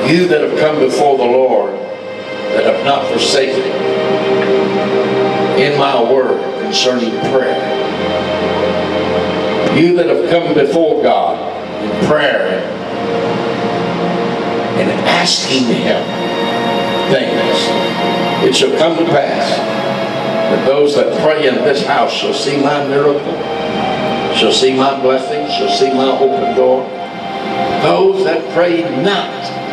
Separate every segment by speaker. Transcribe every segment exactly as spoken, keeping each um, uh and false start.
Speaker 1: You that have come before the Lord, that have not forsaken Him, in my word concerning prayer. You that have come before God in prayer and asking Him things, it shall come to pass that those that pray in this house shall see my miracle, shall see my blessing, shall see my open door. Those that pray not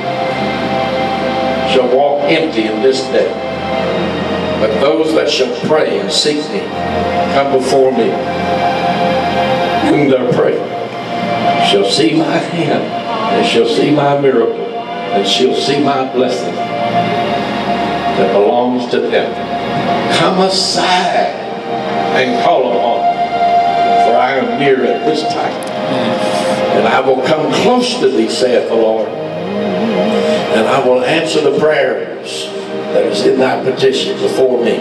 Speaker 1: shall walk empty in this day. But those that shall pray and seek me, come before me, whom they're praying, shall see my hand, and shall see my miracle, and shall see my blessing that belongs to them. Come aside and call upon me, for I am near at this time. And I will come close to thee, saith the Lord, and I will answer the prayers that is in thy petition before me.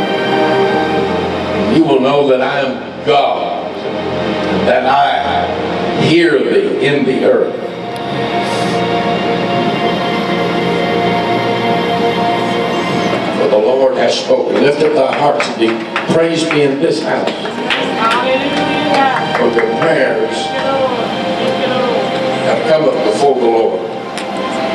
Speaker 1: You will know that I am God, that I hear thee in the earth. For the Lord has spoken. Lift up thy hearts and be praise me in this house for the prayers have come up before the Lord.